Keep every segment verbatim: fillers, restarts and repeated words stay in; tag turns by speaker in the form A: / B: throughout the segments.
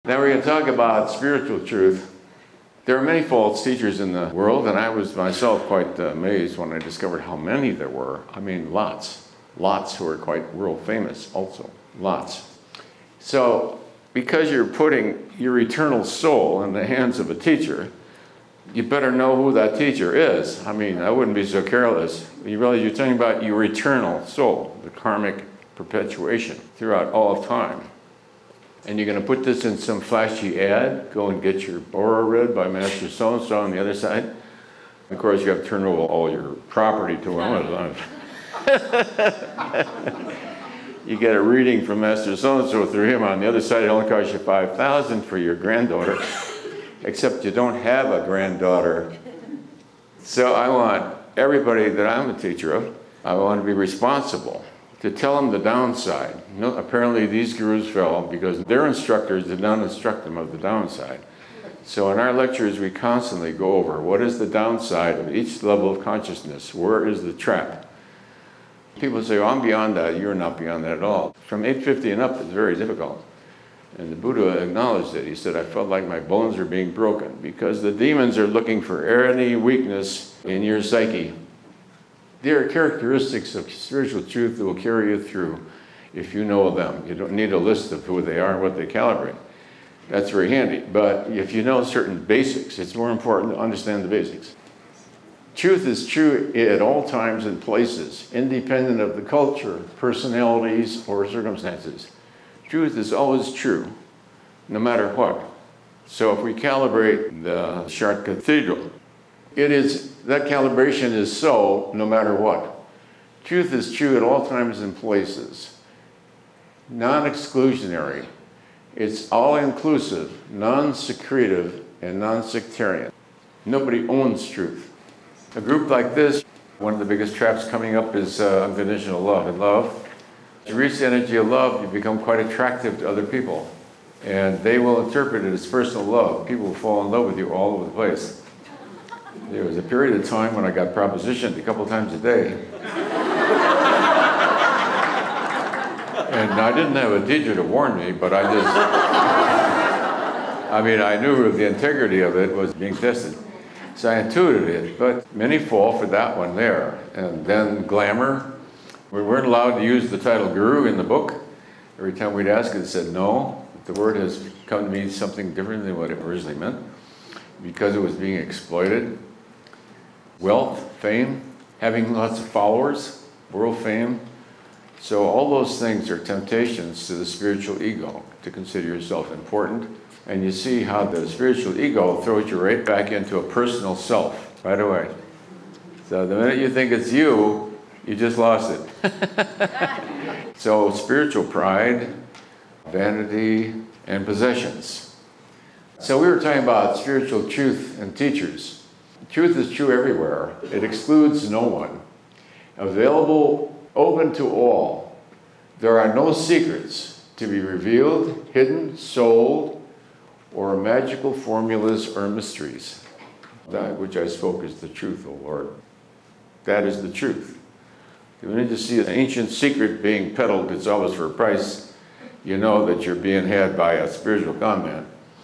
A: Now we're going to talk about spiritual truth. There are many false teachers in the world, and I was myself quite amazed when I discovered how many there were. I mean, lots. Lots who are quite world famous also. Lots. So, because you're putting your eternal soul in the hands of a teacher, you better know who that teacher is. I mean, I wouldn't be so careless. You realize you're talking about your eternal soul, the karmic perpetuation throughout all of time. And you're going to put this in some flashy ad, go and get your Bora read by Master so-and-so on the other side. Of course, you have to turn over all your property to him. You get a reading from Master so-and-so through him on the other side. It only costs you five thousand dollars for your granddaughter, except you don't have a granddaughter. So I want everybody that I'm a teacher of, I want to be responsible to tell them the downside. No, apparently these gurus fell because their instructors did not instruct them of the downside. So in our lectures, we constantly go over what is the downside of each level of consciousness? Where is the trap? People say, oh, I'm beyond that. You're not beyond that at all. From eight fifty and up, it's very difficult. And the Buddha acknowledged it. He said, I felt like my bones are being broken because the demons are looking for any weakness in your psyche. There are characteristics of spiritual truth that will carry you through if you know them. You don't need a list of who they are and what they calibrate. That's very handy. But if you know certain basics, it's more important to understand the basics. Truth is true at all times and places, independent of the culture, personalities, or circumstances. Truth is always true, no matter what. So if we calibrate the Chartres Cathedral, it is, that calibration is so no matter what. Truth is true at all times and places. Non-exclusionary. It's all-inclusive, non-secretive, and non-sectarian. Nobody owns truth. A group like this, one of the biggest traps coming up is uh, unconditional love. And love, to reach the energy of love, you become quite attractive to other people. And they will interpret it as personal love. People will fall in love with you all over the place. There was a period of time when I got propositioned a couple times a day. And I didn't have a teacher to warn me, but I just, I mean, I knew the integrity of it was being tested. So I intuited it, but many fall for that one there. And then glamour. We weren't allowed to use the title guru in the book. Every time we'd ask it, it said no. The word has come to mean something different than what it originally meant because it was being exploited. Wealth, fame, having lots of followers, world fame. So all those things are temptations to the spiritual ego, to consider yourself important. And you see how the spiritual ego throws you right back into a personal self right away. So the minute you think it's you, you just lost it. So spiritual pride, vanity, and possessions. So we were talking about spiritual truth and teachers. Truth is true everywhere. It excludes no one. Available, open to all. There are no secrets to be revealed, hidden, sold, or magical formulas or mysteries. That which I spoke is the truth, O Lord. That is the truth. You need to see an ancient secret being peddled, it's always for a price. You know that you're being had by a spiritual conman.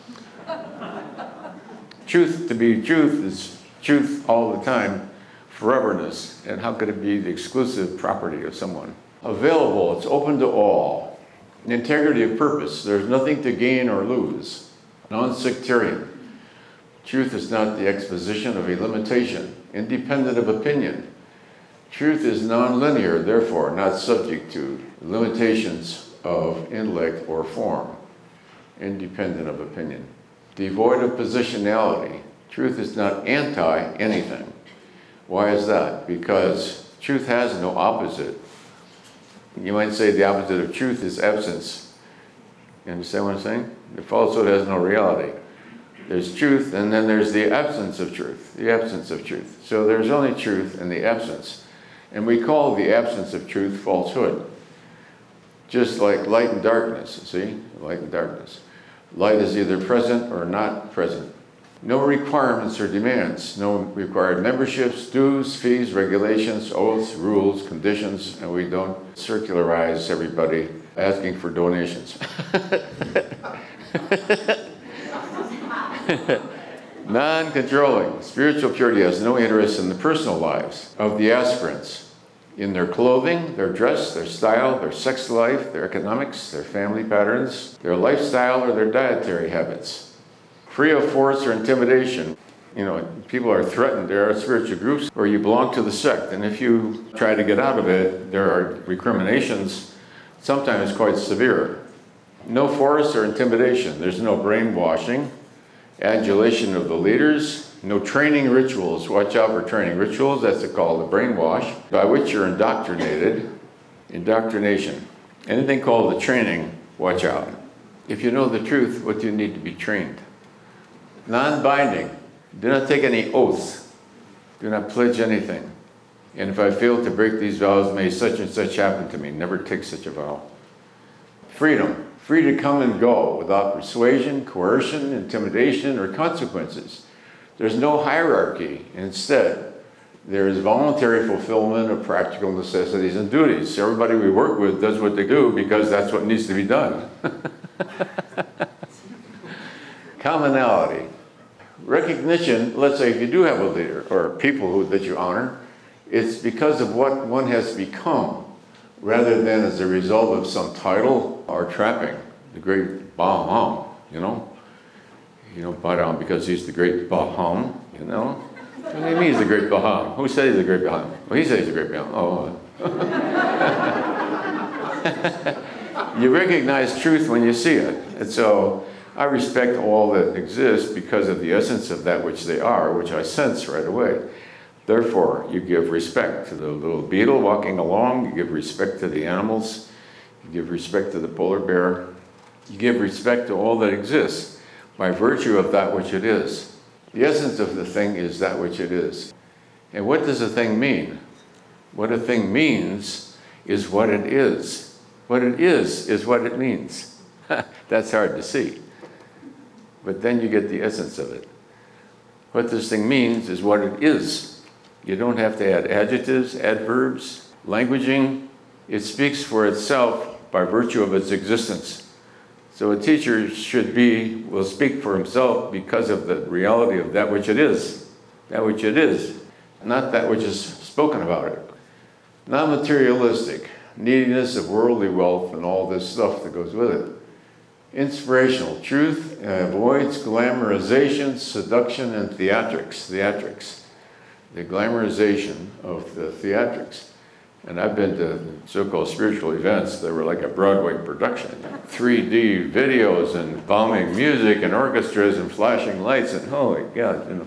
A: Truth, to be truth, is truth all the time, foreverness. And how could it be the exclusive property of someone? Available, it's open to all. Integrity of purpose, there's nothing to gain or lose. Non-sectarian. Truth is not the exposition of a limitation, independent of opinion. Truth is non-linear, therefore not subject to limitations of intellect or form, independent of opinion. Devoid of positionality. Truth is not anti-anything. Why is that? Because truth has no opposite. You might say the opposite of truth is absence. You understand what I'm saying? The falsehood has no reality. There's truth, and then there's the absence of truth, the absence of truth. So there's only truth and the absence. And we call the absence of truth falsehood. Just like light and darkness, see? Light and darkness. Light is either present or not present. No requirements or demands. No required memberships, dues, fees, regulations, oaths, rules, conditions, and we don't circularize everybody asking for donations. Non-controlling. Spiritual purity has no interest in the personal lives of the aspirants, in their clothing, their dress, their style, their sex life, their economics, their family patterns, their lifestyle, or their dietary habits. Free of force or intimidation. You know, people are threatened. There are spiritual groups where you belong to the sect, and if you try to get out of it, there are recriminations, sometimes quite severe. No force or intimidation. There's no brainwashing, adulation of the leaders, no training rituals. Watch out for training rituals. That's called the brainwash, by which you're indoctrinated. Indoctrination. Anything called the training, watch out. If you know the truth, what do you need to be trained? Non-binding. Do not take any oaths. Do not pledge anything. And if I fail to break these vows, may such and such happen to me. Never take such a vow. Freedom. Free to come and go without persuasion, coercion, intimidation, or consequences. There's no hierarchy. Instead, there is voluntary fulfillment of practical necessities and duties. Everybody we work with does what they do because that's what needs to be done. Commonality. Recognition, let's say if you do have a leader or people who, that you honor, it's because of what one has become rather than as a result of some title or trapping. The great Baham, you know? You know, Baham because he's the great Baham, you know? What do you mean he's the great Baham? Who said he's the great Baham? Well, he said he's the great Baham. Oh. You recognize truth when you see it. And so I respect all that exists because of the essence of that which they are, which I sense right away. Therefore, you give respect to the little beetle walking along, you give respect to the animals, you give respect to the polar bear, you give respect to all that exists by virtue of that which it is. The essence of the thing is that which it is. And what does a thing mean? What a thing means is what it is. What it is is what it means. That's hard to see. But then you get the essence of it. What this thing means is what it is. You don't have to add adjectives, adverbs, languaging. It speaks for itself by virtue of its existence. So a teacher should be, will speak for himself because of the reality of that which it is. That which it is, not that which is spoken about it. Non-materialistic, neediness of worldly wealth and all this stuff that goes with it. Inspirational, truth avoids glamorization, seduction, and theatrics. Theatrics. The glamorization of the theatrics. And I've been to so-called spiritual events that were like a Broadway production. three D videos and bombing music and orchestras and flashing lights and holy God, you know.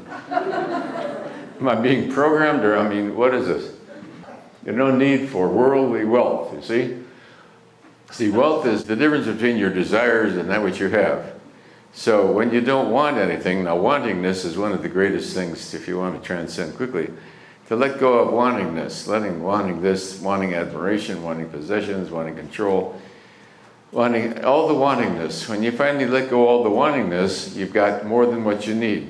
A: Am I being programmed or, I mean, what is this? There's no need for worldly wealth, you see? See, wealth is the difference between your desires and that which you have. So when you don't want anything, now wantingness is one of the greatest things if you want to transcend quickly. To let go of wantingness, letting wanting this, wanting admiration, wanting possessions, wanting control, wanting all the wantingness. When you finally let go of all the wantingness, you've got more than what you need.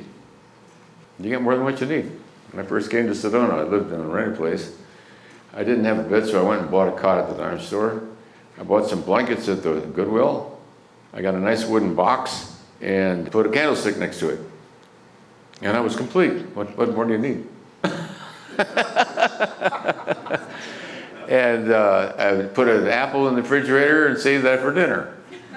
A: You get more than what you need. When I first came to Sedona, I lived in a rented place. I didn't have a bed, so I went and bought a cot at the darn store. I bought some blankets at the Goodwill. I got a nice wooden box and put a candlestick next to it. And I was complete. What, what more do you need? And uh, I put an apple in the refrigerator and saved that for dinner.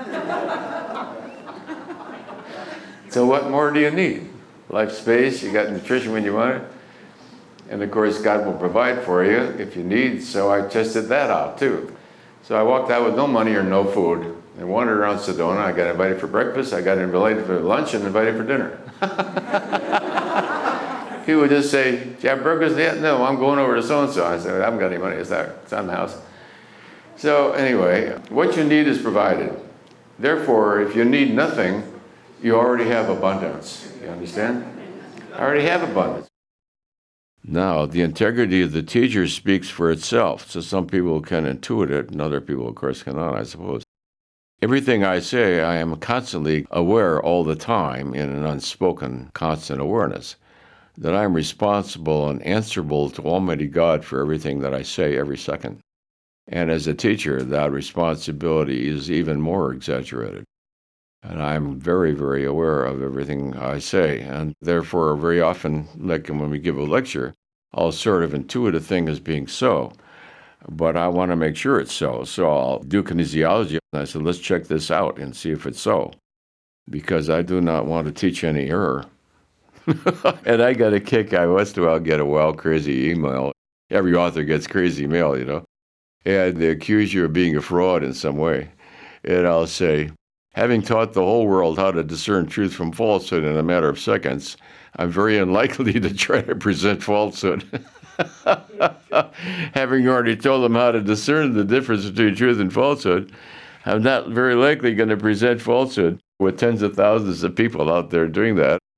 A: So what more do you need? Life space, you got nutrition when you want it. And of course, God will provide for you if you need, so I tested that out too. So I walked out with no money or no food and wandered around Sedona. I got invited for breakfast, I got invited for lunch, and invited for dinner. He would just say, "Do you have burgers yet?" "No, I'm going over to so-and-so." I said, "I haven't got any money, it's there, it's on the house." So anyway, what you need is provided. Therefore, if you need nothing, you already have abundance. You understand? I already have abundance. Now, the integrity of the teacher speaks for itself. So some people can intuit it, and other people, of course, cannot, I suppose. Everything I say, I am constantly aware all the time in an unspoken, constant awareness that I am responsible and answerable to Almighty God for everything that I say every second. And as a teacher, that responsibility is even more exaggerated. And I'm very, very aware of everything I say. And therefore, very often, like when we give a lecture, I'll sort of intuit a thing as being so. But I want to make sure it's so. So I'll do kinesiology. And I said, let's check this out and see if it's so. Because I do not want to teach any error. And I got a kick. I once in a while get a wild, crazy email. Every author gets crazy mail, you know. And they accuse you of being a fraud in some way. And I'll say, having taught the whole world how to discern truth from falsehood in a matter of seconds, I'm very unlikely to try to present falsehood. Having already told them how to discern the difference between truth and falsehood, I'm not very likely going to present falsehood with tens of thousands of people out there doing that.